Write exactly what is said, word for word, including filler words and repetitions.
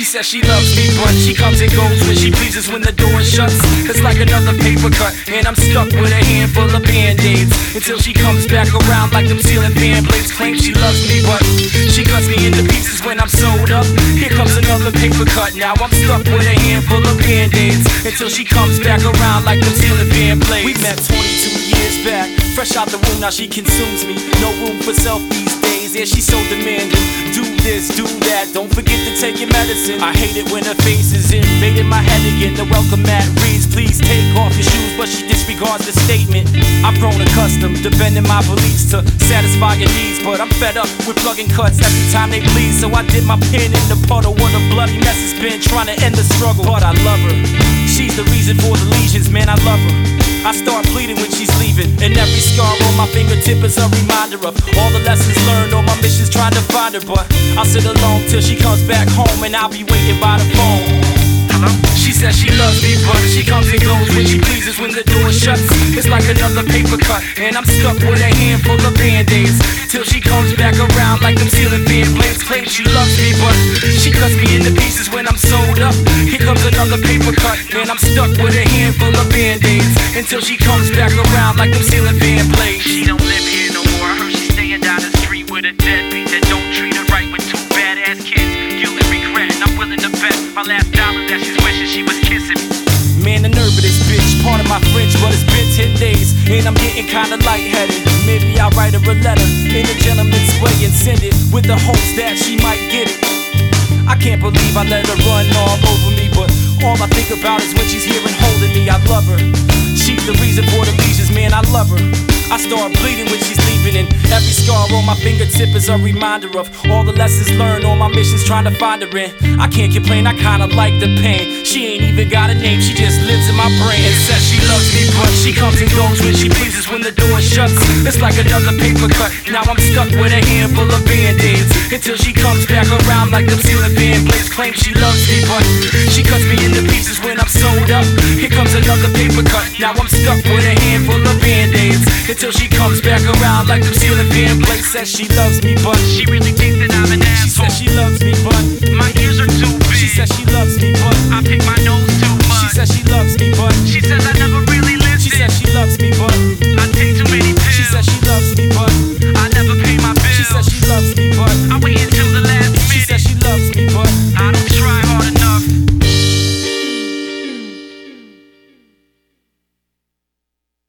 says she loves me, but she comes and goes when she pleases when the door shuts. It's like another paper cut, and I'm stuck with a handful of band-aids until she comes back around like them ceiling fan blades. Claims she loves me, but she cuts me into pieces when I'm sewed up. Here comes another paper cut, now I'm stuck with a handful of band-aids until she comes back around like them ceiling fan blades. We met twenty-two years back, fresh out the womb, now she consumes me. No room for self these days, yeah, she's so demanding. Do this, do that, don't forget to take your medicine. I hate it when her face is invading my head again. The welcome mat reads, please take off your shoes, but she disregards the statement. I've grown accustomed to bending my beliefs to satisfy your needs, but I'm fed up with plugging cuts every time they bleed. So I did my pen in the puddle where the bloody mess has been, trying to end the struggle. But I love her, she's the reason for the lesions, man, I love her. I start bleeding when she's leaving, and every scar on my fingertip is a reminder of all the lessons learned on my missions trying to find her. But I'll sit alone till she comes back home, and I'll be waiting by the phone. Hello? She says she loves me, but she comes and goes when she pleases when the door shuts. It's like another paper cut, and I'm stuck with a handful of band-aids till she comes back around like them ceiling fan blades. Claims she loves me, but she cuts me into pieces when I'm sewed up. Here comes another paper cut, and I'm stuck with a handful of band-aids until she comes back around like them ceiling fan blades. She don't live here no more, I heard she's staying down the street with a deadbeat that don't treat her right with two badass kids. Guilt and regret, and I'm willing to bet my last dollar that she's wishing she was kissing me. Man, the nerve of this bitch, part of my French, but it's been ten days, and I'm getting kinda lightheaded. Maybe I'll write her a letter in a gentleman's way and send it with the hopes that she might get it. I can't believe I let her run all over me, but all I think about is when she's here and holding me. I love her, she's the reason for the lesions, man, I love her. I start bleeding when she's leaving, and every scar on my fingertip is a reminder of all the lessons learned on my missions trying to find her in. I can't complain, I kinda like the pain. She ain't even got a name, she just lives in my brain. And says she loves me, but she comes and goes when she pleases when the door shuts. It's like another paper cut, now I'm stuck with a handful of band-aids until she comes back around like them ceiling fan blades. Claims she loves me, but she cuts me into pieces when I'm sewed up. Here comes another paper cut, now I'm stuck with a handful of band-aids until she comes back around like them ceiling fan blades. Says she loves me, but She really thinks that I'm an she asshole. says she loves me, but My